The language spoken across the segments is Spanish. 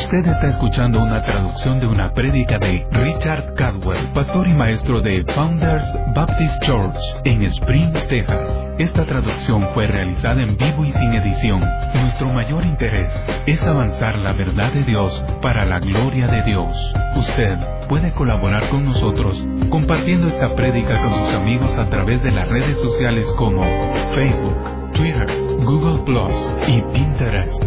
Usted está escuchando una traducción de una prédica de Richard Caldwell, pastor y maestro de Founders Baptist Church en Spring, Texas. Esta traducción fue realizada en vivo y sin edición. Nuestro mayor interés es avanzar la verdad de Dios para la gloria de Dios. Usted puede colaborar con nosotros compartiendo esta prédica con sus amigos a través de las redes sociales como Facebook, Twitter, Google Plus y Pinterest.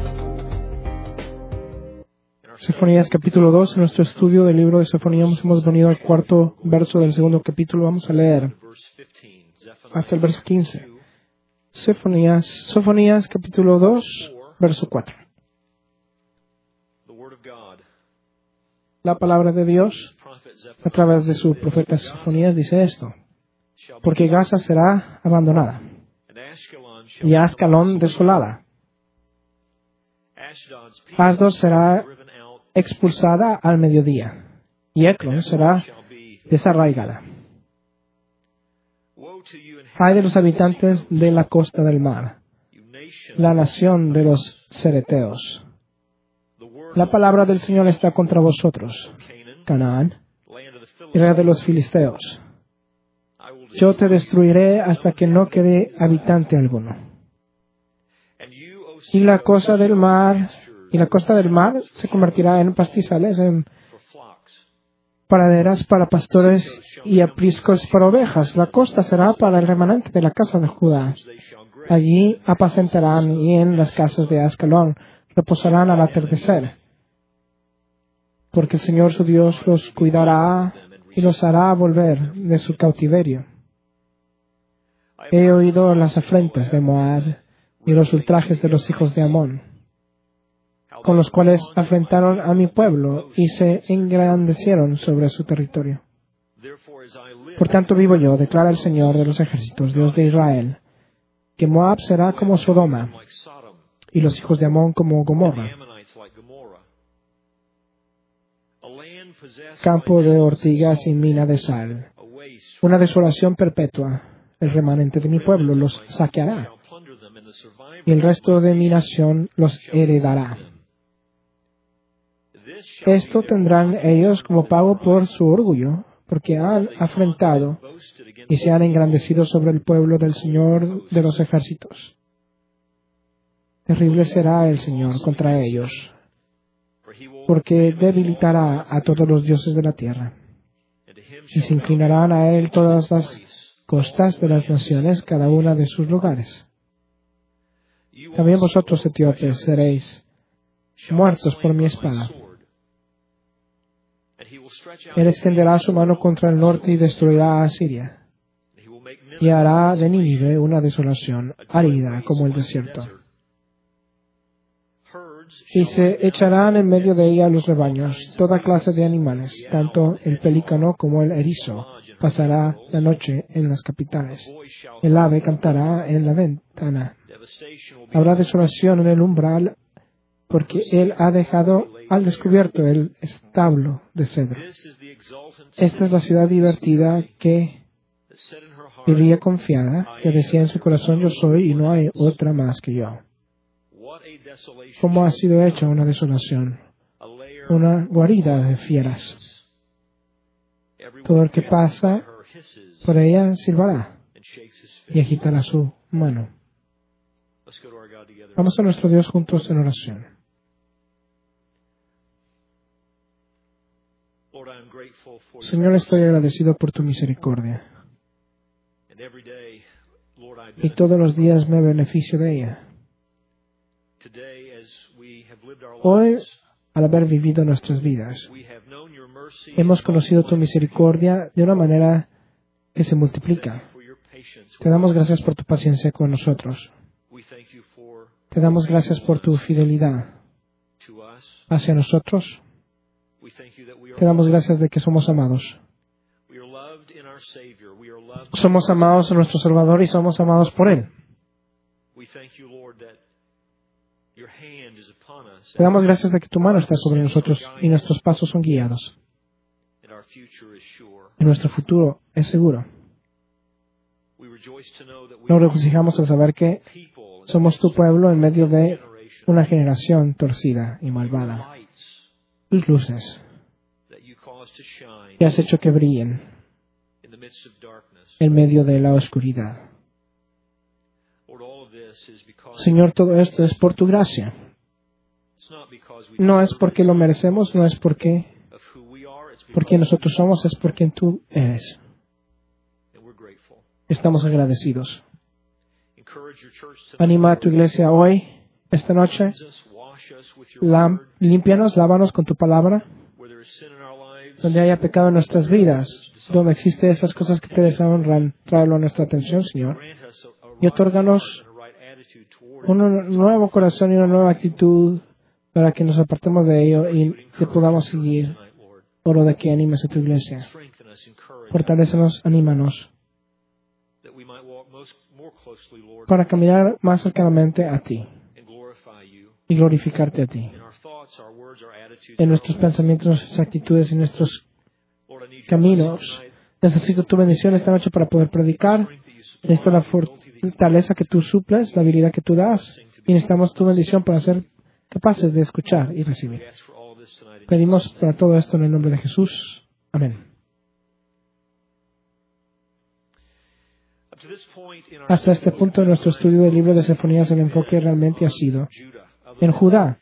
Sofonías capítulo 2, en nuestro estudio del libro de Sofonías hemos venido al cuarto verso del segundo capítulo. Vamos a leer hasta el verso 15. Sofonías capítulo 2, verso 4. La palabra de Dios, a través de su profeta Sofonías, dice esto: porque Gaza será abandonada y Ascalón desolada. Asdod será expulsada al mediodía, y Ecrón será desarraigada. Ay de los habitantes de la costa del mar, la nación de los cereteos. La palabra del Señor está contra vosotros, Canaán, tierra de los filisteos. Yo te destruiré hasta que no quede habitante alguno. Y la costa del mar se convertirá en pastizales, en praderas para pastores y apriscos para ovejas. La costa será para el remanente de la casa de Judá. Allí apacentarán, y en las casas de Ascalón reposarán al atardecer. Porque el Señor su Dios los cuidará y los hará volver de su cautiverio. He oído las afrentas de Moab y los ultrajes de los hijos de Amón, con los cuales afrentaron a mi pueblo y se engrandecieron sobre su territorio. Por tanto vivo yo, declara el Señor de los ejércitos, Dios de Israel, que Moab será como Sodoma y los hijos de Amón como Gomorra, campo de ortigas y mina de sal, una desolación perpetua. El remanente de mi pueblo los saqueará, y el resto de mi nación los heredará. Esto tendrán ellos como pago por su orgullo, porque han afrentado y se han engrandecido sobre el pueblo del Señor de los ejércitos. Terrible será el Señor contra ellos, porque debilitará a todos los dioses de la tierra, y se inclinarán a él todas las costas de las naciones, cada una de sus lugares. También vosotros, etíopes, seréis muertos por mi espada. Él extenderá su mano contra el norte y destruirá a Asiria, y hará de Nínive una desolación árida como el desierto. Y se echarán en medio de ella los rebaños, toda clase de animales, tanto el pelícano como el erizo pasará la noche en las capitales. El ave cantará en la ventana. Habrá desolación en el umbral, porque él ha dejado al descubierto el establo de cedro. Esta es la ciudad divertida que vivía confiada, que decía en su corazón: yo soy y no hay otra más que yo. ¿Cómo ha sido hecha una desolación? Una guarida de fieras. Todo el que pasa por ella silbará y agitará su mano. Vamos a nuestro Dios juntos en oración. Señor, estoy agradecido por tu misericordia, y todos los días me beneficio de ella. Hoy, al haber vivido nuestras vidas, hemos conocido tu misericordia de una manera que se multiplica. Te damos gracias por tu paciencia con nosotros. Te damos gracias por tu fidelidad hacia nosotros. Te damos gracias de que somos amados. Somos amados en nuestro Salvador y somos amados por Él. Te damos gracias de que tu mano está sobre nosotros y nuestros pasos son guiados. Y nuestro futuro es seguro. Nos regocijamos al saber que somos tu pueblo en medio de una generación torcida y malvada. tus luces que has hecho que brillen en medio de la oscuridad. Señor, todo esto es por tu gracia. No es porque lo merecemos, no es porque nosotros somos, es porque tú eres. Estamos agradecidos. Anima a tu iglesia hoy, esta noche. Límpianos, lávanos con tu palabra. Donde haya pecado en nuestras vidas, donde existen esas cosas que te deshonran, tráelo a nuestra atención, Señor. Y otórganos un nuevo corazón y una nueva actitud para que nos apartemos de ello y te podamos seguir. Oro de que animes a tu iglesia. Fortalécenos, anímanos para caminar más cercanamente a ti y glorificarte a ti. En nuestros pensamientos, nuestras actitudes y nuestros caminos. Necesito tu bendición esta noche para poder predicar. Necesito la fortaleza que tú suples, la habilidad que tú das. Y necesitamos tu bendición para ser capaces de escuchar y recibir. Pedimos para todo esto en el nombre de Jesús. Amén. Hasta este punto en nuestro estudio del libro de Sofonías, el enfoque realmente ha sido en Judá.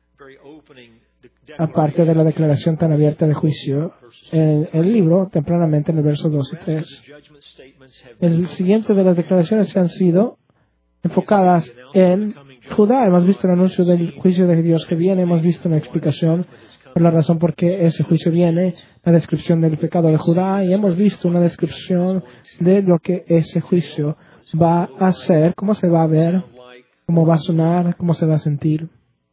Aparte de la declaración tan abierta de juicio, en el libro, tempranamente en el verso 2 y 3, el siguiente de las declaraciones se han sido enfocadas en Judá. Hemos visto el anuncio del juicio de Dios que viene, hemos visto una explicación por la razón por qué ese juicio viene, la descripción del pecado de Judá, y hemos visto una descripción de lo que ese juicio va a hacer, cómo se va a ver, cómo va a sonar, cómo se va a sentir.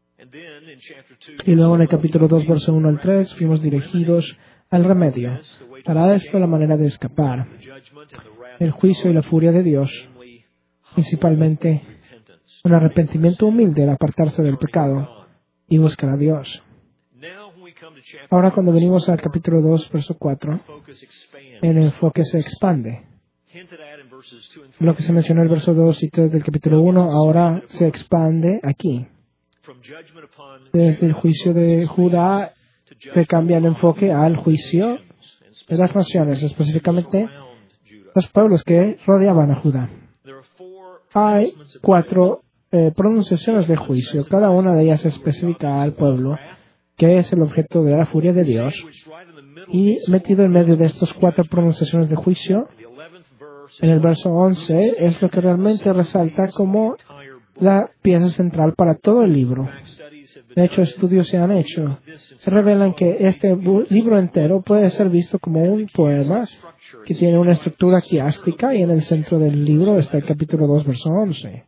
Y luego en el capítulo 2, verso 1 al 3, fuimos dirigidos al remedio. Para esto, la manera de escapar el juicio y la furia de Dios, principalmente un arrepentimiento humilde, el apartarse del pecado y buscar a Dios. Ahora, cuando venimos al capítulo 2, verso 4, el enfoque se expande. Lo que se mencionó en el verso 2 y 3 del capítulo 1, ahora se expande aquí. Desde el juicio de Judá se cambia el enfoque al juicio de las naciones, específicamente los pueblos que rodeaban a Judá. Hay 4 pronunciaciones de juicio, cada una de ellas especifica al pueblo que es el objeto de la furia de Dios. Y metido en medio de estas 4 pronunciaciones de juicio, en el verso 11, es lo que realmente resalta como la pieza central para todo el libro. De hecho, estudios se han hecho. Se revelan que este libro entero puede ser visto como un poema que tiene una estructura quiástica, y en el centro del libro está el capítulo 2, verso 11.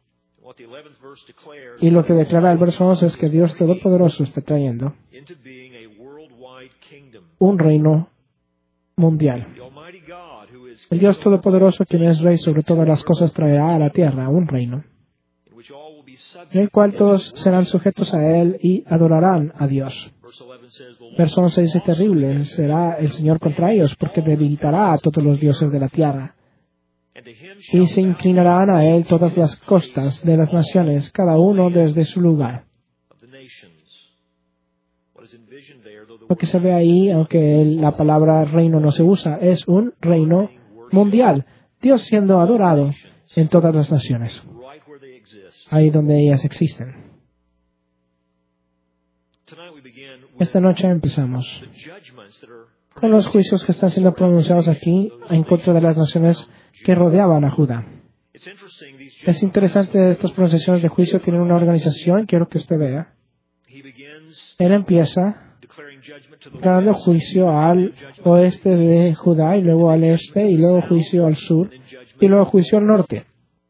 Y lo que declara el verso 11 es que Dios Todopoderoso está trayendo un reino mundial. El Dios Todopoderoso, quien es Rey sobre todas las cosas, traerá a la tierra un reino, en el cual todos serán sujetos a Él y adorarán a Dios. Verso 11 dice: terrible será el Señor contra ellos, porque debilitará a todos los dioses de la tierra. Y se inclinarán a Él todas las costas de las naciones, cada uno desde su lugar. Lo que se ve ahí, aunque la palabra reino no se usa, es un reino mundial. Dios siendo adorado en todas las naciones, ahí donde ellas existen. Esta noche empezamos con los juicios que están siendo pronunciados aquí en contra de las naciones que rodeaban a Judá. Es interesante, estas pronunciaciones de juicio tienen una organización, quiero que usted vea. Él empieza declarando juicio al oeste de Judá, y luego al este, y luego juicio al sur, y luego juicio al norte.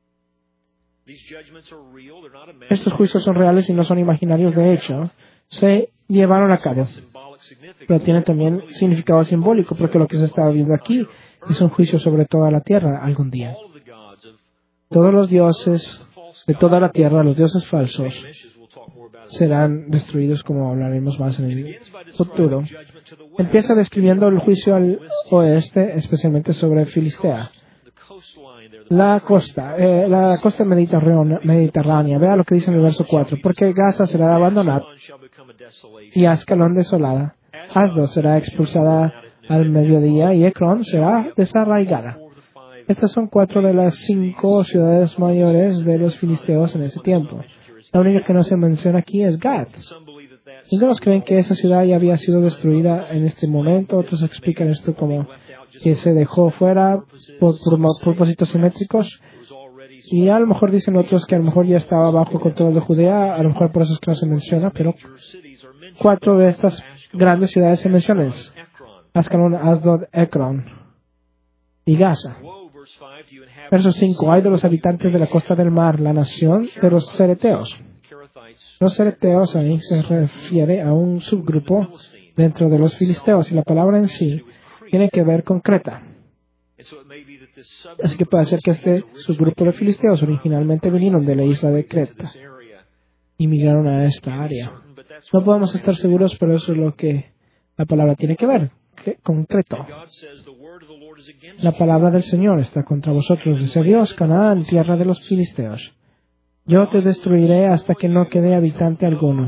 Estos juicios son reales y no son imaginarios. De hecho, se llevaron a cabo, pero tienen también significado simbólico, porque lo que se está viendo aquí es un juicio sobre toda la tierra algún día. Todos los dioses de toda la tierra, los dioses falsos, serán destruidos, como hablaremos más en el futuro. Empieza describiendo el juicio al oeste, especialmente sobre Filistea. La costa mediterránea. Vea lo que dice en el verso 4. Porque Gaza será abandonada y Ascalón desolada, Asdod será expulsada al mediodía y Ecrón será desarraigada. Estas son 4 de las 5 ciudades mayores de los filisteos en ese tiempo. La única que no se menciona aquí es Gat. Algunos creen que esa ciudad ya había sido destruida en este momento. Otros explican esto como que se dejó fuera por propósitos simétricos. Y a lo mejor dicen otros que a lo mejor ya estaba bajo control de Judea. A lo mejor por eso es que no se menciona. Pero 4 de estas grandes ciudades se mencionan: Ascalón, Asdod, Ecrón y Gaza. Verso 5. Hay de los habitantes de la costa del mar, la nación de los cereteos. Los cereteos ahí se refiere a un subgrupo dentro de los filisteos y la palabra en sí tiene que ver con Creta. Así que puede ser que este subgrupo de filisteos originalmente vinieron de la isla de Creta y migraron a esta área. No podemos estar seguros, pero eso es lo que la palabra tiene que ver, concreto. La palabra del Señor está contra vosotros, dice Dios, Canaán, tierra de los filisteos. Yo te destruiré hasta que no quede habitante alguno.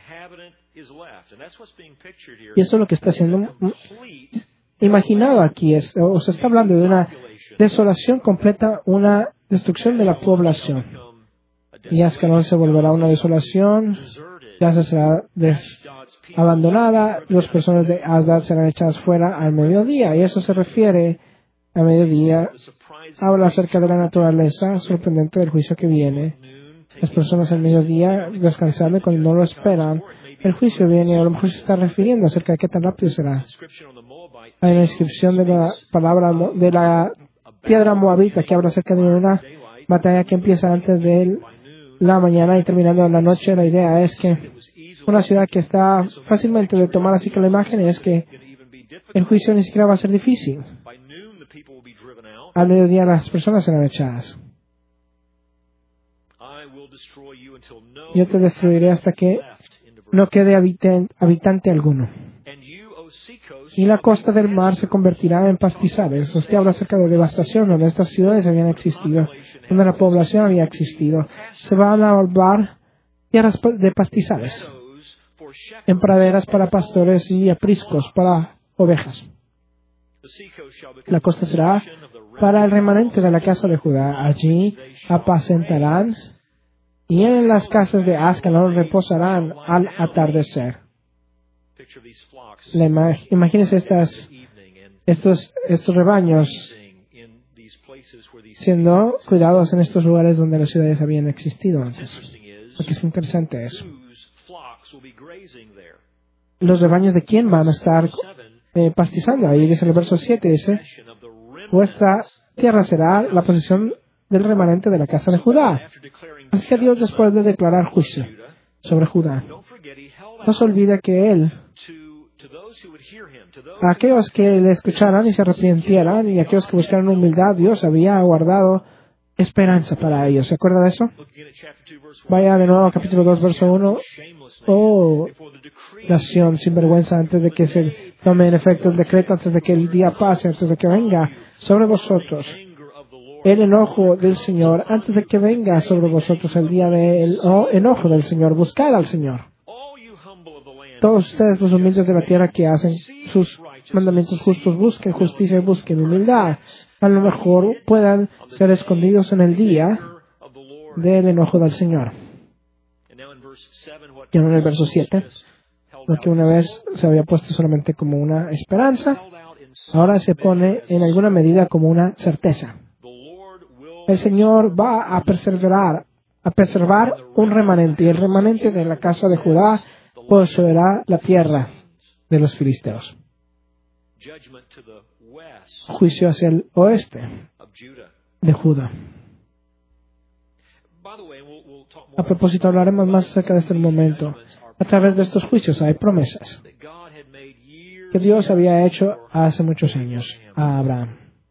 Y eso es lo que está siendo imaginado aquí. O se está hablando de una desolación completa, una destrucción de la población. Y Ascalón se volverá una desolación, Gaza será abandonada, las personas de Asdod serán echadas fuera al mediodía. Y eso se refiere a mediodía. Habla acerca de la naturaleza sorprendente del juicio que viene. Las personas al mediodía descansando cuando no lo esperan. El juicio viene, a lo mejor se está refiriendo acerca de qué tan rápido será. Hay una inscripción de la palabra de la piedra moabita que habla acerca de una batalla que empieza antes de la mañana y terminando en la noche. La idea es que una ciudad que está fácilmente de tomar, así que la imagen es que el juicio ni siquiera va a ser difícil. Al mediodía las personas serán echadas. Yo te destruiré hasta que no quede habitante alguno. Y la costa del mar se convertirá en pastizales. Usted habla acerca de devastación, donde estas ciudades habían existido, donde la población había existido. Se van a volver tierras de pastizales, en praderas para pastores y apriscos para ovejas. La costa será para el remanente de la casa de Judá. Allí apacentarán y en las casas de Ascalón reposarán al atardecer. Imagínense estos rebaños siendo cuidados en estos lugares donde las ciudades habían existido antes. Lo que es interesante es, ¿los rebaños de quién van a estar pastizando? Ahí dice en el verso 7, dice, vuestra tierra será la posesión del remanente de la casa de Judá. Así que Dios, después de declarar juicio sobre Judá, no se olvida que Él, a aquellos que le escucharan y se arrepintieran y a aquellos que buscaran humildad, Dios había guardado esperanza para ellos. ¿Se acuerda de eso? Vaya de nuevo a capítulo 2, verso 1. Oh, nación sin vergüenza, antes de que se tome en efecto el decreto, antes de que el día pase, antes de que venga sobre vosotros el enojo del Señor, antes de que venga sobre vosotros el día del enojo del Señor, buscad al Señor. Todos ustedes, los humildes de la tierra que hacen sus mandamientos justos, busquen justicia y busquen humildad. A lo mejor puedan ser escondidos en el día del enojo del Señor. Y en el verso 7, lo que una vez se había puesto solamente como una esperanza, ahora se pone en alguna medida como una certeza. El Señor va a preservar un remanente, y el remanente de la casa de Judá poseerá la tierra de los filisteos. Juicio hacia el oeste de Judá. A propósito, hablaremos más acerca de este momento. A través de estos juicios hay promesas que Dios había hecho hace muchos años a Abraham.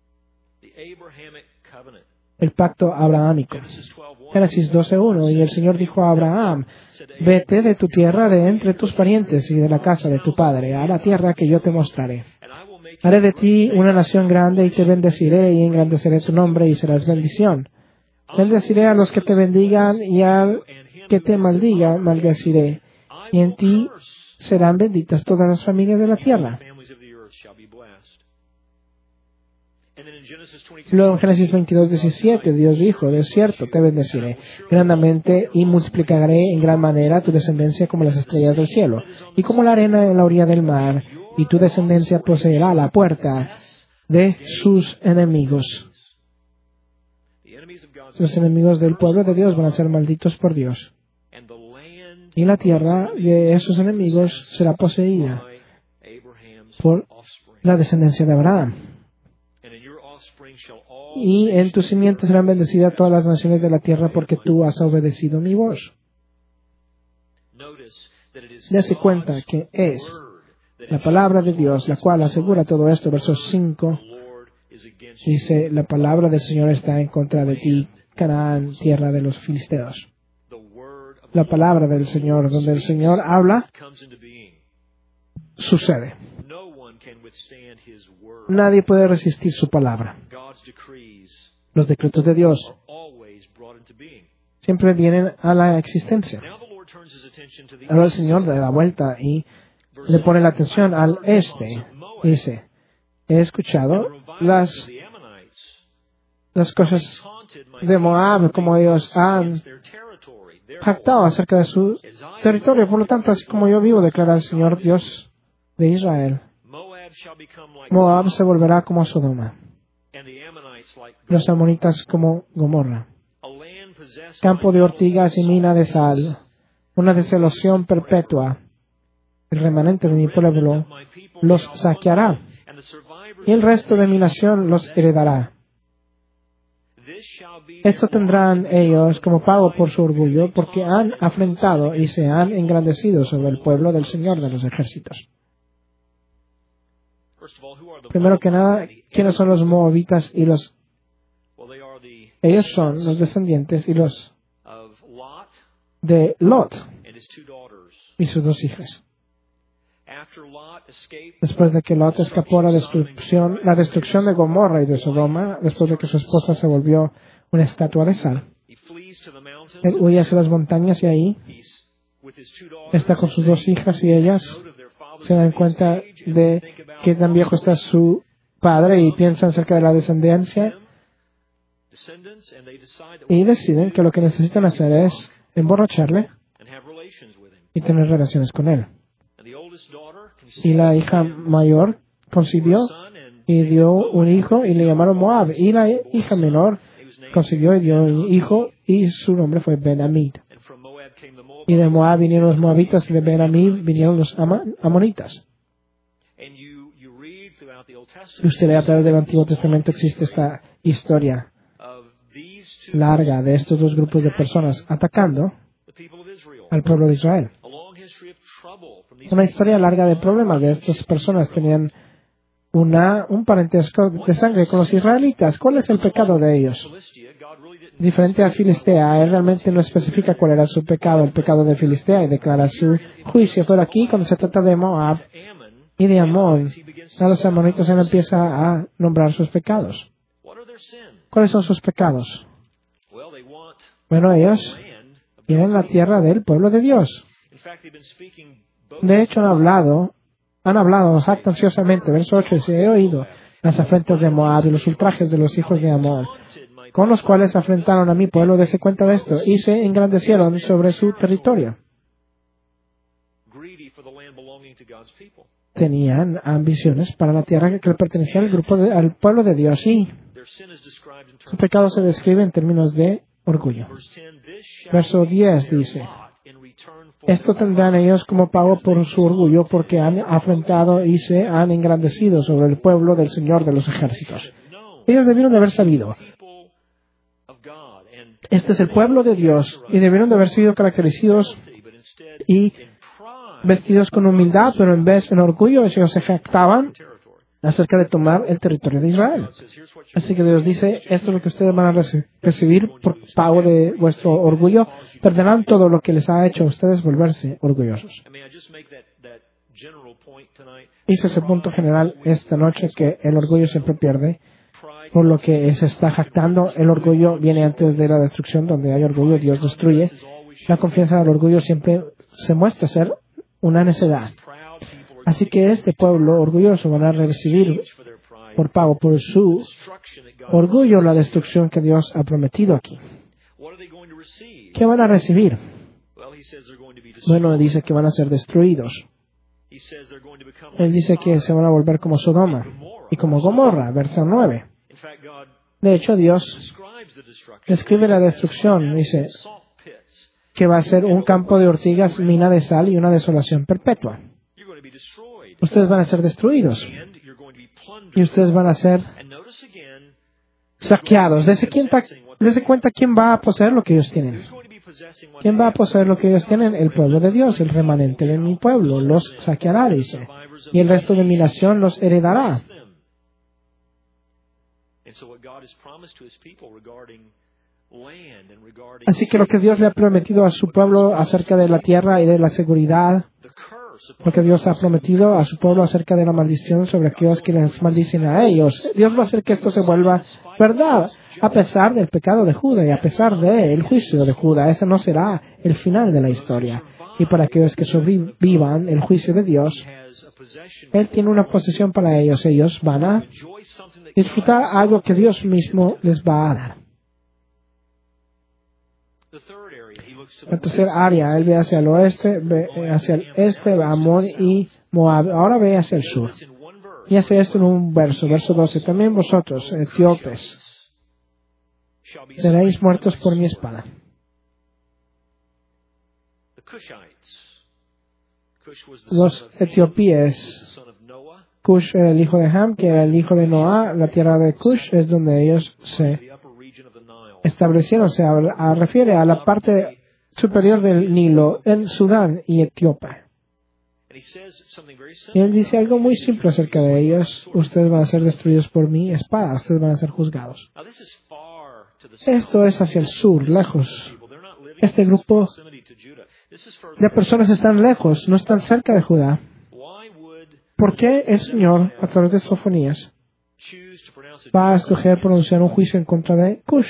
El pacto abrahámico. Génesis 12:1. Y el Señor dijo a Abraham, vete de tu tierra, de entre tus parientes y de la casa de tu padre, a la tierra que yo te mostraré. Haré de ti una nación grande y te bendeciré y engrandeceré tu nombre y serás bendición. Bendeciré a los que te bendigan y al que te maldiga, maldeciré. Y en ti serán benditas todas las familias de la tierra. Luego en Génesis 22:17, Dios dijo, de cierto, te bendeciré grandemente y multiplicaré en gran manera tu descendencia como las estrellas del cielo y como la arena en la orilla del mar, y tu descendencia poseerá la puerta de sus enemigos. Los enemigos del pueblo de Dios van a ser malditos por Dios. Y la tierra de esos enemigos será poseída por la descendencia de Abraham. Y en tu simiente serán bendecidas todas las naciones de la tierra porque tú has obedecido mi voz. Dese cuenta que es la palabra de Dios la cual asegura todo esto. Verso 5 dice, la palabra del Señor está en contra de ti, Canaán, tierra de los filisteos. La palabra del Señor, donde el Señor habla, sucede. Nadie puede resistir su palabra. Los decretos de Dios siempre vienen a la existencia. Ahora el Señor da la vuelta y le pone la atención al este. Dice, he escuchado las cosas de Moab, como ellos han jactado acerca de su territorio. Por lo tanto, así como yo vivo, declara el Señor Dios de Israel, Moab se volverá como Sodoma, los amonitas como Gomorra, campo de ortigas y mina de sal, una desolación perpetua. El remanente de mi pueblo los saqueará, y el resto de mi nación los heredará. Esto tendrán ellos como pago por su orgullo, porque han afrentado y se han engrandecido sobre el pueblo del Señor de los ejércitos. Primero que nada, ¿quiénes son los moabitas y los? Ellos son los descendientes y los de Lot y sus dos hijas. Después de que Lot escapó a la destrucción de Gomorra y de Sodoma, después de que su esposa se volvió una estatua de sal, él huye hacia las montañas y ahí está con sus dos hijas y ellas se dan cuenta de que tan viejo está su padre y piensan acerca de la descendencia y deciden que lo que necesitan hacer es emborracharle y tener relaciones con él. Y la hija mayor concibió y dio un hijo y le llamaron Moab. Y la hija menor concibió y dio un hijo y su nombre fue Ben-Amid. Y de Moab vinieron los moabitas y de Ben-Amid vinieron los amonitas. Y usted ve a través del Antiguo Testamento existe esta historia larga de estos dos grupos de personas atacando al pueblo de Israel. Una historia larga de problemas de estas personas. Tenían un parentesco de sangre con los israelitas. ¿Cuál es el pecado de ellos? Diferente a Filistea, él realmente no especifica cuál era su pecado, el pecado de Filistea, y declara su juicio. Pero aquí, cuando se trata de Moab y de Amón, a los amonitas él empieza a nombrar sus pecados. ¿Cuáles son sus pecados? Bueno, ellos quieren la tierra del pueblo de Dios. De hecho, han hablado jactanciosamente. Verso 8 dice, he oído las afrentas de Moab y los ultrajes de los hijos de Amón, con los cuales afrentaron a mi pueblo. Dese cuenta de esto, y se engrandecieron sobre su territorio. Tenían ambiciones para la tierra que le pertenecía al pueblo de Dios, y su pecado se describe en términos de orgullo. Verso 10 dice, esto tendrán ellos como pago por su orgullo, porque han afrentado y se han engrandecido sobre el pueblo del Señor de los ejércitos. Ellos debieron de haber sabido, este es el pueblo de Dios, y debieron de haber sido caracterizados y vestidos con humildad, pero en vez en orgullo ellos se jactaban acerca de tomar el territorio de Israel. Así que Dios dice, esto es lo que ustedes van a recibir por pago de vuestro orgullo. Perderán todo lo que les ha hecho a ustedes volverse orgullosos. Hice ese punto general esta noche, que el orgullo siempre pierde, por lo que se está jactando. El orgullo viene antes de la destrucción. Donde hay orgullo, Dios destruye. La confianza del orgullo siempre se muestra ser una necedad. Así que este pueblo orgulloso van a recibir por pago por su orgullo la destrucción que Dios ha prometido aquí. ¿Qué van a recibir? Bueno, dice que van a ser destruidos. Él dice que se van a volver como Sodoma y como Gomorra, verso 9. De hecho, Dios describe la destrucción. Dice que va a ser un campo de ortigas, mina de sal y una desolación perpetua. Ustedes van a ser destruidos. Y ustedes van a ser saqueados. Dese cuenta quién va a poseer lo que ellos tienen. ¿Quién va a poseer lo que ellos tienen? El pueblo de Dios, el remanente de mi pueblo. Los saqueará, dice. Y el resto de mi nación los heredará. Así que lo que Dios le ha prometido a su pueblo acerca de la tierra y de la seguridad, lo que Dios ha prometido a su pueblo acerca de la maldición sobre aquellos que les maldicen a ellos, Dios va a hacer que esto se vuelva verdad, a pesar del pecado de Judá y a pesar del juicio de Judá. Ese no será el final de la historia. Y para aquellos que sobrevivan el juicio de Dios, Él tiene una posesión para ellos. Ellos van a disfrutar algo que Dios mismo les va a dar. La tercera área, Él ve hacia el oeste, ve hacia el este, Amón y Moab. Ahora ve hacia el sur. Y hace esto en un verso, verso 12. También vosotros, etíopes, seréis muertos por mi espada. Los etíopes, Cush era el hijo de Ham, que era el hijo de Noah. La tierra de Cush es donde ellos se establecieron. Se refiere a la parte superior del Nilo, en Sudán y Etiopía. Y Él dice algo muy simple acerca de ellos. Ustedes van a ser destruidos por mi espada. Ustedes van a ser juzgados. Esto es hacia el sur, lejos. Este grupo de personas están lejos, no están cerca de Judá. ¿Por qué el Señor, a través de Sofonías, va a escoger pronunciar un juicio en contra de Cush?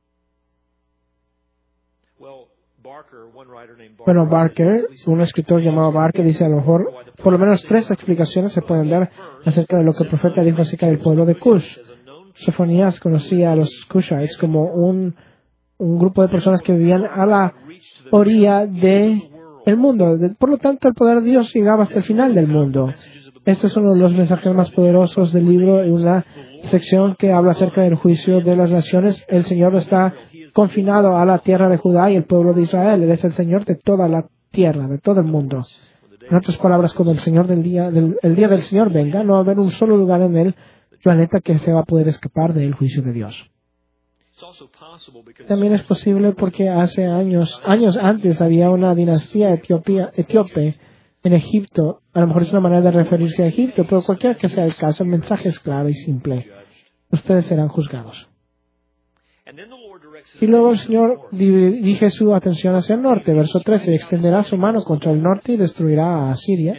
Bueno, Barker, un escritor llamado Barker, dice a lo mejor, por lo menos 3 explicaciones se pueden dar acerca de lo que el profeta dijo acerca del pueblo de Cush. Sofonías conocía a los Cushites como un grupo de personas que vivían a la orilla del mundo. Por lo tanto, el poder de Dios llegaba hasta el final del mundo. Este es uno de los mensajes más poderosos del libro, en una sección que habla acerca del juicio de las naciones. El Señor está confinado a la tierra de Judá y el pueblo de Israel. Él es el Señor de toda la tierra, de todo el mundo. En otras palabras, cuando el día del Señor venga, no va a haber un solo lugar en el planeta que se va a poder escapar del juicio de Dios. También es posible porque hace años antes había una dinastía etíope en Egipto. A lo mejor es una manera de referirse a Egipto, pero cualquiera que sea el caso, el mensaje es claro y simple. Ustedes serán juzgados. Y luego el Señor dirige su atención hacia el norte. Verso 13. Extenderá su mano contra el norte y destruirá a Asiria.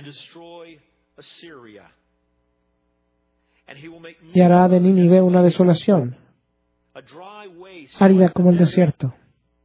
Y hará de Nínive una desolación, árida como el desierto.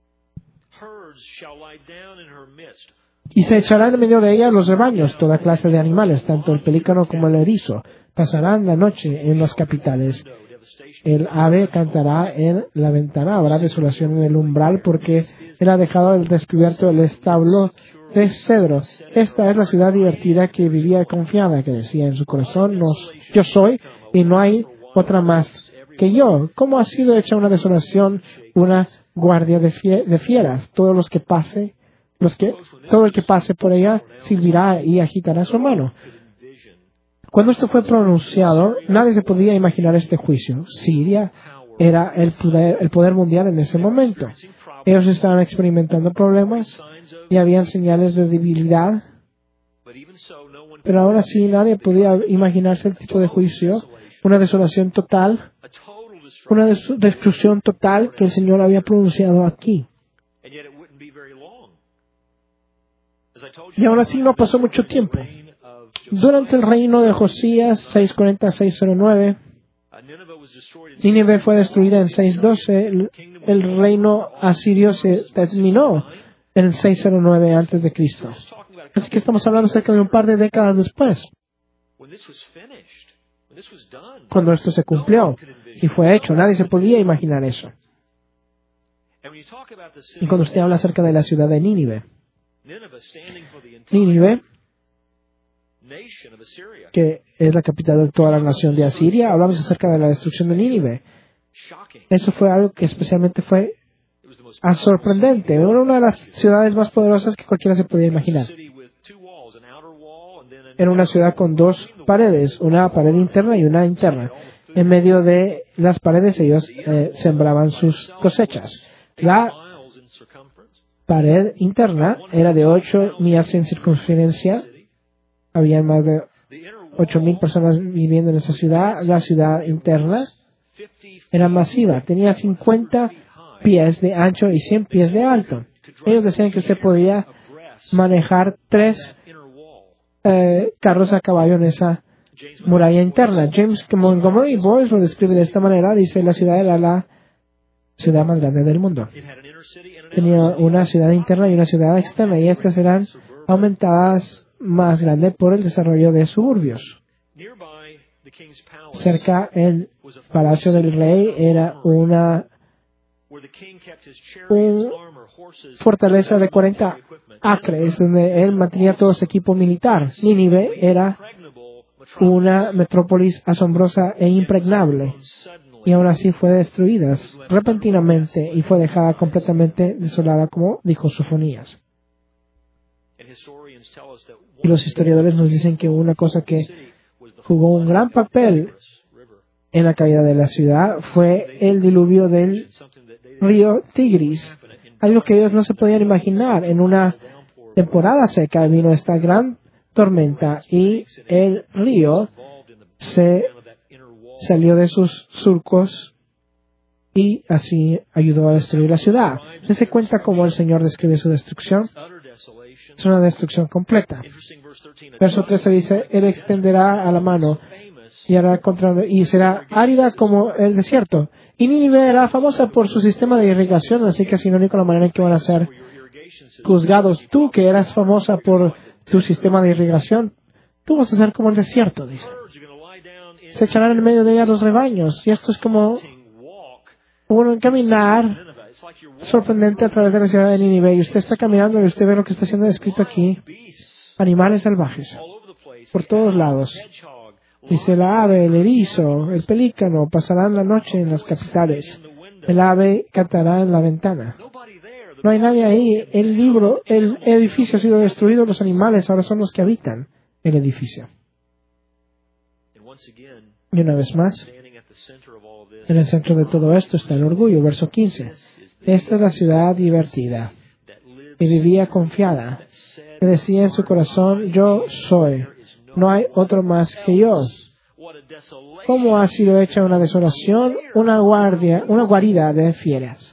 Y se echará en medio de ella los rebaños, toda clase de animales, tanto el pelícano como el erizo. Pasarán la noche en las capitales. El ave cantará en la ventana, habrá desolación en el umbral, porque él ha dejado al descubierto el establo de cedro. Esta es la ciudad divertida que vivía confiada, que decía en su corazón, yo soy y no hay otra más que yo. ¿Cómo ha sido hecha una desolación, una guardia de fieras? Todo el que pase por ella silbará y agitará su mano. Cuando esto fue pronunciado, nadie se podía imaginar este juicio. Siria era el poder mundial en ese momento. Ellos estaban experimentando problemas y habían señales de debilidad. Pero aún así nadie podía imaginarse el tipo de juicio, una desolación total, una destrucción total que el Señor había pronunciado aquí. Y aún así no pasó mucho tiempo. Durante el reino de Josías, 640-609, Nínive fue destruida en 612. El reino asirio se terminó en 609 a.C. Así que estamos hablando cerca de un par de décadas después, cuando esto se cumplió y fue hecho. Nadie se podía imaginar eso. Y cuando usted habla acerca de la ciudad de Nínive, que es la capital de toda la nación de Asiria, hablamos acerca de la destrucción de Nínive. Eso fue algo que especialmente fue sorprendente. Era una de las ciudades más poderosas que cualquiera se podía imaginar. Era una ciudad con dos paredes, una pared interna y una interna. En medio de las paredes ellos sembraban sus cosechas. La pared interna era de 8 millas en circunferencia. Había más de 8,000 personas viviendo en esa ciudad. La ciudad interna era masiva. Tenía 50 pies de ancho y 100 pies de alto. Ellos decían que usted podía manejar 3 carros a caballo en esa muralla interna. James Montgomery Boyce lo describe de esta manera. Dice, la ciudad era la ciudad más grande del mundo. Tenía una ciudad interna y una ciudad externa, y estas eran aumentadas más grande por el desarrollo de suburbios. Cerca el palacio del rey era una fortaleza de 40 acres donde él mantenía todo su equipo militar. Nínive era una metrópolis asombrosa e impregnable, y aún así fue destruida repentinamente y fue dejada completamente desolada, como dijo Sofonías. Y los historiadores nos dicen que una cosa que jugó un gran papel en la caída de la ciudad fue el diluvio del río Tigris, algo que ellos no se podían imaginar. En una temporada seca vino esta gran tormenta y el río se salió de sus surcos y así ayudó a destruir la ciudad. ¿Se cuenta cómo el Señor describe su destrucción? Es una destrucción completa. Verso 13 dice, Él extenderá a la mano y será árida como el desierto. Y Nínive era famosa por su sistema de irrigación, así que es sinónico la manera en que van a ser juzgados. Tú, que eras famosa por tu sistema de irrigación, tú vas a ser como el desierto, dice. Se echarán en medio de ella los rebaños, y esto es como un caminar sorprendente a través de la ciudad de Nínive, y usted está caminando y usted ve lo que está siendo descrito aquí. Animales salvajes, por todos lados. Dice, la ave, el erizo, el pelícano pasarán la noche en las capitales. El ave cantará en la ventana. No hay nadie ahí. El edificio ha sido destruido. Los animales ahora son los que habitan el edificio. Y una vez más, en el centro de todo esto está el orgullo. Verso 15. Esta es la ciudad divertida, que vivía confiada, que decía en su corazón, yo soy. No hay otro más que yo. ¿Cómo ha sido hecha una desolación? Una guarida de fieras.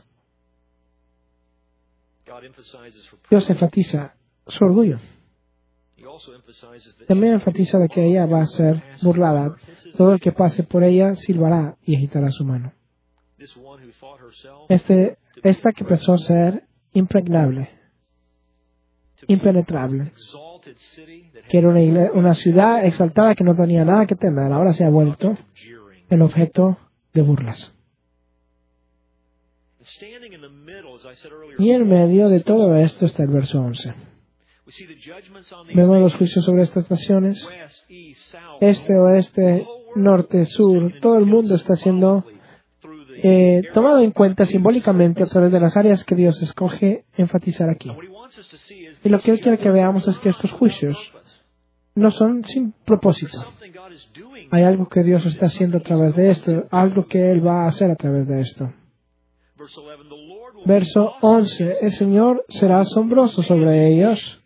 Dios enfatiza su orgullo. También enfatiza de que ella va a ser burlada. Todo el que pase por ella silbará y agitará su mano. Esta que pensó ser impregnable, impenetrable, que era una ciudad exaltada que no tenía nada que temer, ahora se ha vuelto el objeto de burlas. Y en medio de todo esto está el verso 11. Vemos los juicios sobre estas naciones, este, oeste, norte, sur. Todo el mundo está siendo tomado en cuenta simbólicamente a través de las áreas que Dios escoge enfatizar aquí. Y lo que Él quiere que veamos es que estos juicios no son sin propósito. Hay algo que Dios está haciendo a través de esto, algo que Él va a hacer a través de esto. Verso 11. El Señor será asombroso sobre ellos.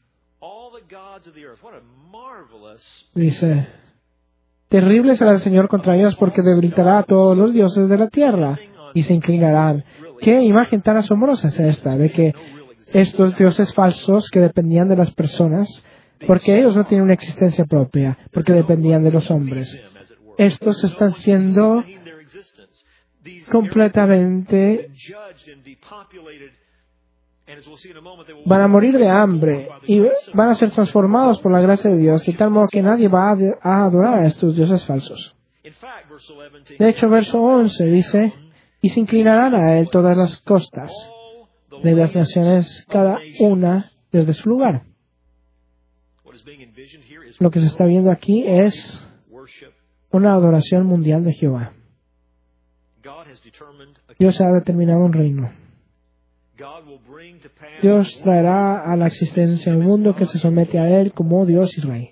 Dice, terrible será el Señor contra ellos porque debilitará a todos los dioses de la tierra y se inclinarán. ¿Qué imagen tan asombrosa es esta? De que estos dioses falsos que dependían de las personas, porque ellos no tienen una existencia propia, porque dependían de los hombres. Estos están siendo completamente van a morir de hambre y van a ser transformados por la gracia de Dios, de tal modo que nadie va a adorar a estos dioses falsos. De hecho, verso 11 dice, y se inclinarán a él todas las costas de las naciones, cada una desde su lugar. Lo que se está viendo aquí es una adoración mundial de Jehová. Dios ha determinado un reino. Dios traerá a la existencia un mundo que se somete a Él como Dios y Rey.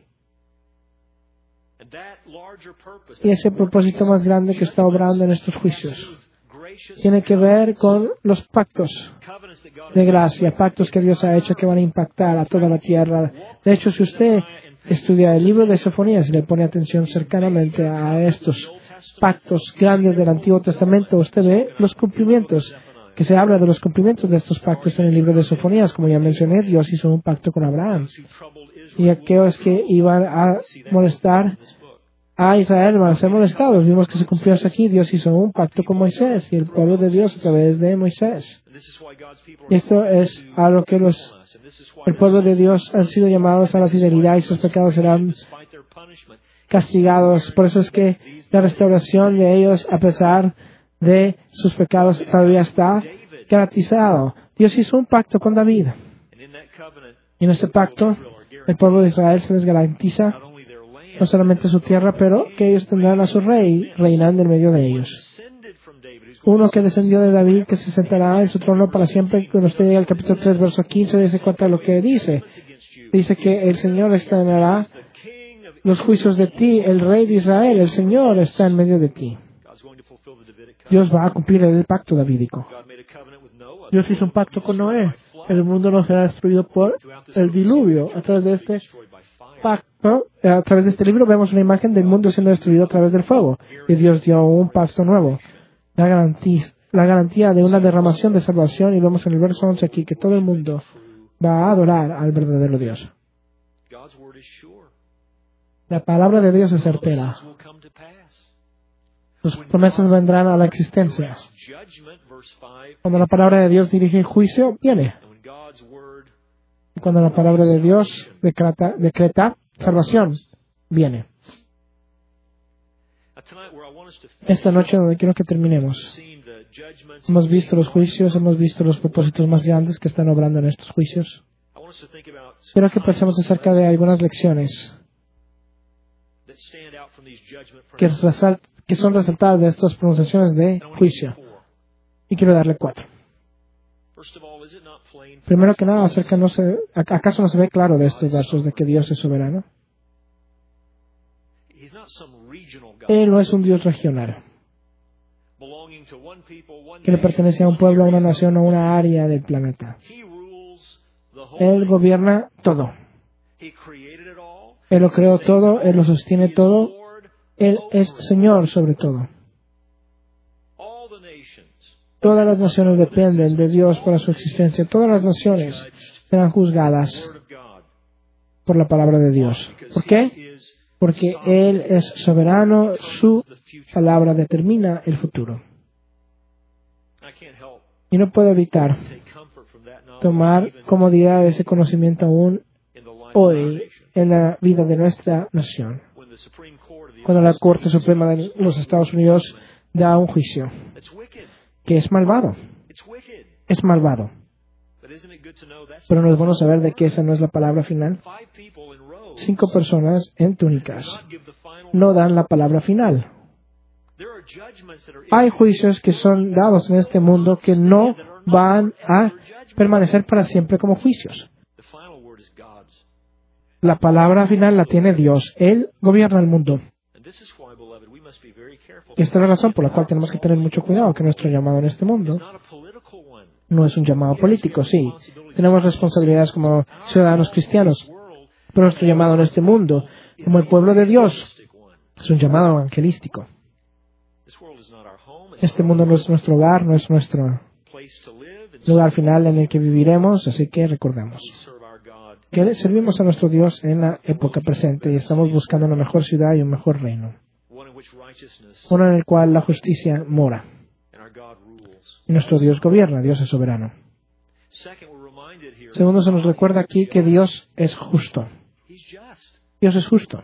Y ese propósito más grande que está obrando en estos juicios tiene que ver con los pactos de gracia, pactos que Dios ha hecho que van a impactar a toda la tierra. De hecho, si usted estudia el libro de Sofonías y le pone atención cercanamente a estos pactos grandes del Antiguo Testamento, usted ve los cumplimientos, que se habla de los cumplimientos de estos pactos en el libro de Sofonías. Como ya mencioné, Dios hizo un pacto con Abraham. Y aquellos que iban a molestar a Israel van a ser molestados. Vimos que se cumplió eso aquí. Dios hizo un pacto con Moisés y el pueblo de Dios a través de Moisés. Y esto es a lo que el pueblo de Dios han sido llamados a la fidelidad y sus pecados serán castigados. Por eso es que la restauración de ellos, a pesar de sus pecados, todavía está garantizado. Dios hizo un pacto con David. Y en ese pacto, el pueblo de Israel se les garantiza no solamente su tierra, pero que ellos tendrán a su rey reinando en medio de ellos. Uno que descendió de David, que se sentará en su trono para siempre. Cuando usted llega al capítulo 3, verso 15, dice cuenta de lo que dice. Dice que el Señor externará los juicios de ti, el rey de Israel, el Señor está en medio de ti. Dios va a cumplir el pacto davídico. Dios hizo un pacto con Noé. El mundo no será destruido por el diluvio. A través de este pacto, a través de este libro, vemos una imagen del mundo siendo destruido a través del fuego. Y Dios dio un pacto nuevo. La garantía de una derramación de salvación. Y vemos en el verso 11 aquí que todo el mundo va a adorar al verdadero Dios. La palabra de Dios es certera. Sus promesas vendrán a la existencia. Cuando la palabra de Dios dirige el juicio, viene. Y cuando la palabra de Dios decreta salvación, viene. Esta noche donde quiero que terminemos. Hemos visto los juicios, hemos visto los propósitos más grandes que están obrando en estos juicios. Quiero que pensemos acerca de algunas lecciones que son resaltadas de estas pronunciaciones de juicio. Y quiero darle 4. Primero que nada, ¿acaso no se ve claro de estos versos de que Dios es soberano? Él no es un Dios regional, que le pertenece a un pueblo, a una nación o a una área del planeta. Él gobierna todo. Él lo creó todo, Él lo sostiene todo. Él es Señor sobre todo. Todas las naciones dependen de Dios para su existencia. Todas las naciones serán juzgadas por la palabra de Dios. ¿Por qué? Porque Él es soberano, su palabra determina el futuro. Y no puedo evitar tomar comodidad de ese conocimiento aún hoy en la vida de nuestra nación. Cuando la Corte Suprema de los Estados Unidos da un juicio que es malvado. Es malvado. Pero no es bueno saber de que esa no es la palabra final. 5 personas en túnicas no dan la palabra final. Hay juicios que son dados en este mundo que no van a permanecer para siempre como juicios. La palabra final la tiene Dios. Él gobierna el mundo. Y esta es la razón por la cual tenemos que tener mucho cuidado, que nuestro llamado en este mundo no es un llamado político, sí. Tenemos responsabilidades como ciudadanos cristianos, pero nuestro llamado en este mundo, como el pueblo de Dios, es un llamado evangelístico. Este mundo no es nuestro hogar, no es nuestro lugar final en el que viviremos, así que recordemos que servimos a nuestro Dios en la época presente y estamos buscando una mejor ciudad y un mejor reino. Uno en el cual la justicia mora. Y nuestro Dios gobierna, Dios es soberano. Segundo, se nos recuerda aquí que Dios es justo. Dios es justo.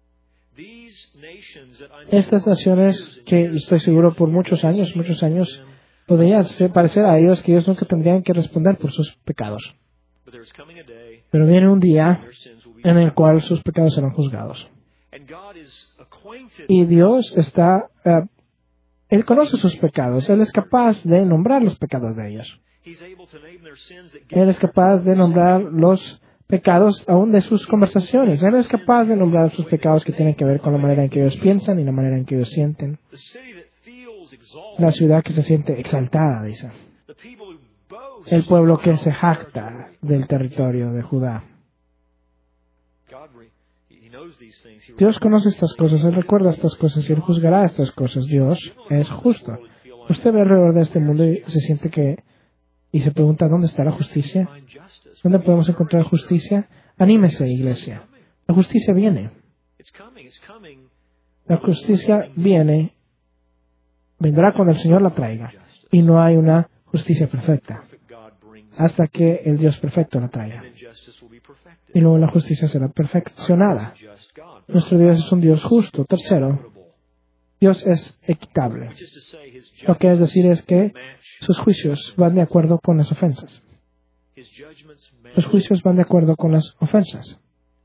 Estas naciones, que estoy seguro por muchos años, podrían parecer a ellos que ellos nunca tendrían que responder por sus pecados. Pero viene un día en el cual sus pecados serán juzgados. Y Dios Él conoce sus pecados. Él es capaz de nombrar los pecados de ellos. Él es capaz de nombrar los pecados aún de sus conversaciones. Él es capaz de nombrar sus pecados que tienen que ver con la manera en que ellos piensan y la manera en que ellos sienten. La ciudad que se siente exaltada, dice. El pueblo que se jacta del territorio de Judá. Dios conoce estas cosas, Él recuerda estas cosas y Él juzgará estas cosas. Dios es justo. Usted ve alrededor de este mundo y se siente y se pregunta, ¿dónde está la justicia? ¿Dónde podemos encontrar justicia? Anímese, iglesia. La justicia viene. La justicia vendrá cuando el Señor la traiga. Y no hay una justicia perfecta hasta que el Dios perfecto la traiga. Y luego la justicia será perfeccionada. Nuestro Dios es un Dios justo. Tercero, Dios es equitable. Lo que es decir es que sus juicios van de acuerdo con las ofensas. Los juicios van de acuerdo con las ofensas.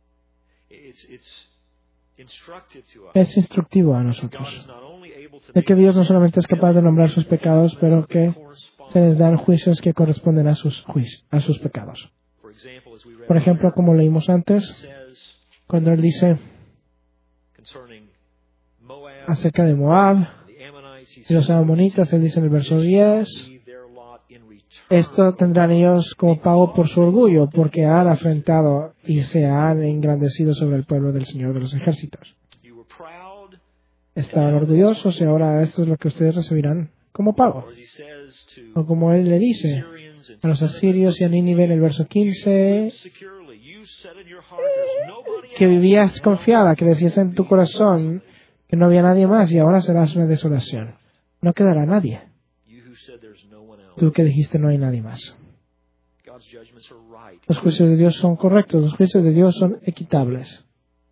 Es instructivo a nosotros de que Dios no solamente es capaz de nombrar sus pecados, pero que se les dan juicios que corresponden a sus pecados. Por ejemplo, como leímos antes, cuando Él dice acerca de Moab y los amonitas, Él dice en el verso 10, esto tendrán ellos como pago por su orgullo, porque han afrentado y se han engrandecido sobre el pueblo del Señor de los ejércitos. Estaban orgullosos y ahora esto es lo que ustedes recibirán como pago. O como Él le dice a los asirios y a Nínive en el verso 15, que vivías confiada, que decías en tu corazón que no había nadie más y ahora serás una desolación. No quedará nadie. Tú que dijiste no hay nadie más. Los juicios de Dios son correctos, los juicios de Dios son equitables.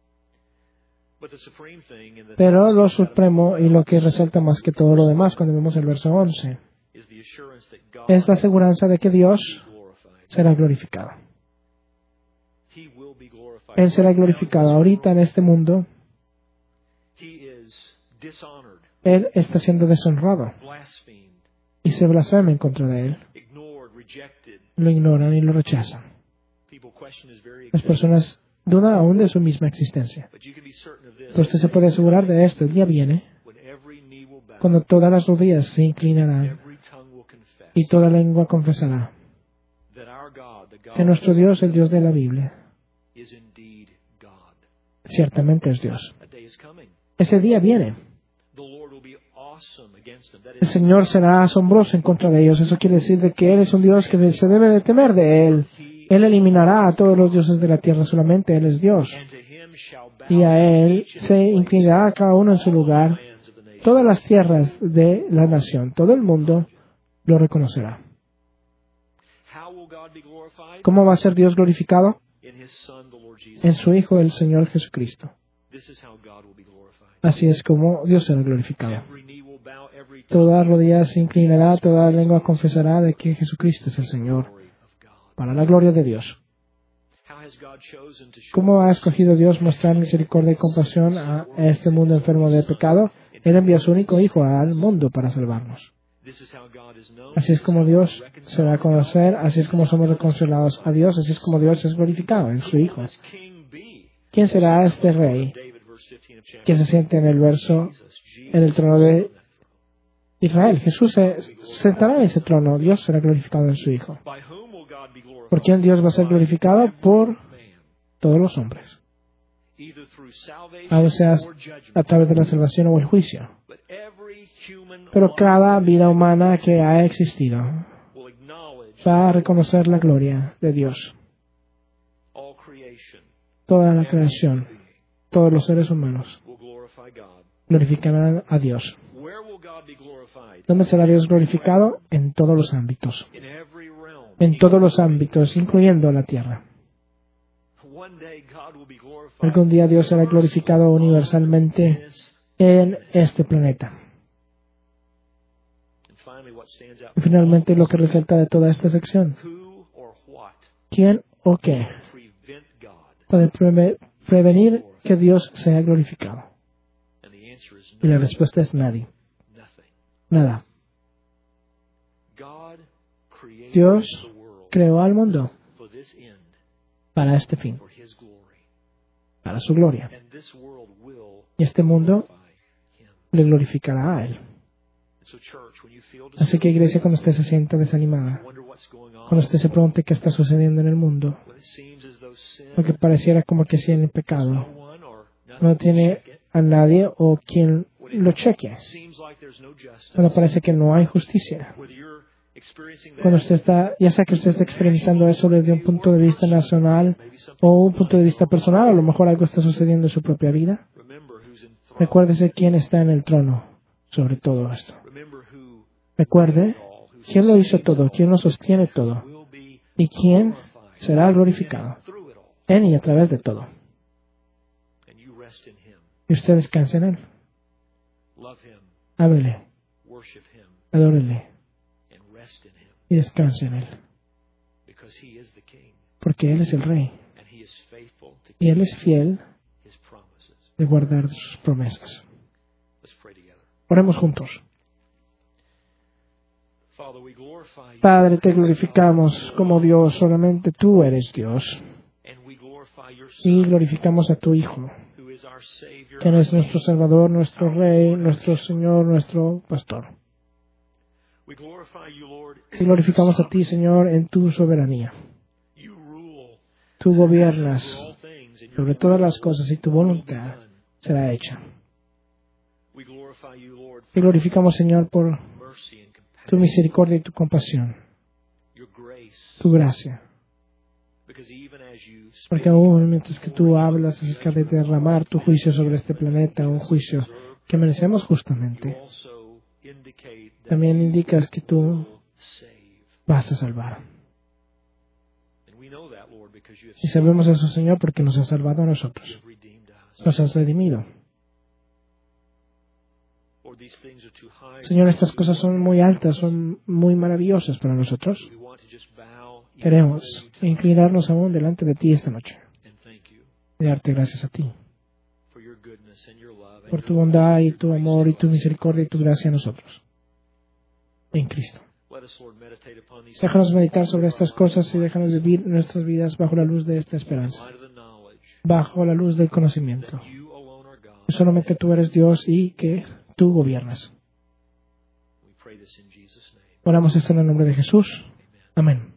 Pero lo supremo y lo que resalta más que todo lo demás cuando vemos el verso 11 es la aseguranza de que Dios será glorificado. Él será glorificado ahorita en este mundo. Él está siendo deshonrado y se blasfema en contra de Él. Lo ignoran y lo rechazan. Las personas dudan aún de su misma existencia. Pero usted se puede asegurar de esto. El día viene cuando todas las rodillas se inclinarán y toda lengua confesará que nuestro Dios, el Dios de la Biblia, ciertamente es Dios. Ese día viene. El Señor será asombroso en contra de ellos. Eso quiere decir de que Él es un Dios que se debe de temer de Él. Él eliminará a todos los dioses de la tierra, solamente Él es Dios. Y a Él se inclinará a cada uno en su lugar. Todas las tierras de la nación, todo el mundo lo reconocerá. ¿Cómo va a ser Dios glorificado? En su Hijo, el Señor Jesucristo. Así es como Dios será glorificado. Toda rodilla se inclinará, toda lengua confesará de que Jesucristo es el Señor, para la gloria de Dios. ¿Cómo ha escogido Dios mostrar misericordia y compasión a este mundo enfermo de pecado? Él envió a su único Hijo al mundo para salvarnos. Así es como Dios se da a conocer, así es como somos reconciliados a Dios, así es como Dios es glorificado en su Hijo. ¿Quién será este rey que se siente en el trono de Israel? Jesús se sentará en ese trono, Dios será glorificado en su Hijo. ¿Por quién Dios va a ser glorificado? Por todos los hombres. O sea, a través de la salvación o el juicio. Pero cada vida humana que ha existido va a reconocer la gloria de Dios. Toda la creación, todos los seres humanos glorificarán a Dios. ¿Dónde será Dios glorificado? En todos los ámbitos. en todos los ámbitos, incluyendo la tierra. Algún día Dios será glorificado universalmente en este planeta. Y finalmente, lo que resalta de toda esta sección: ¿quién o qué puede prevenir que Dios sea glorificado? Y la respuesta es nadie. Nada. Dios creó al mundo para este fin, para su gloria. Y este mundo le glorificará a Él. Así que, iglesia, cuando usted se sienta desanimada, cuando usted se pregunte qué está sucediendo en el mundo, porque pareciera como que si en el pecado no tiene a nadie o quien lo cheque, cuando parece que no hay justicia, cuando usted está, ya sea que usted está experimentando eso desde un punto de vista nacional o un punto de vista personal, a lo mejor algo está sucediendo en su propia vida, recuérdese quién está en el trono sobre todo esto. Recuerde quién lo hizo todo, quién lo sostiene todo y quién será glorificado en y a través de todo. Y usted descanse en Él. Ámele, adórele y descanse en Él. Porque Él es el Rey y Él es fiel de guardar sus promesas. Oremos juntos. Padre, te glorificamos como Dios, solamente tú eres Dios. Y glorificamos a tu Hijo, quien es nuestro Salvador, nuestro Rey, nuestro Señor, nuestro Pastor. Y glorificamos a ti, Señor, en tu soberanía. Tú gobiernas sobre todas las cosas y tu voluntad será hecha. Y glorificamos, Señor, por tu misericordia y tu compasión, tu gracia. Porque aún mientras que tú hablas acerca de derramar tu juicio sobre este planeta, un juicio que merecemos justamente, también indicas que tú vas a salvar. Y sabemos eso, Señor, porque nos has salvado a nosotros. Nos has redimido. Señor, estas cosas son muy altas, son muy maravillosas para nosotros. Queremos inclinarnos aún delante de ti esta noche y darte gracias a ti por tu bondad y tu amor y tu misericordia y tu gracia a nosotros en Cristo. Déjanos meditar sobre estas cosas y déjanos vivir nuestras vidas bajo la luz de esta esperanza, bajo la luz del conocimiento. Que solamente tú eres Dios y que tú gobiernas. Oramos esto en el nombre de Jesús. Amén.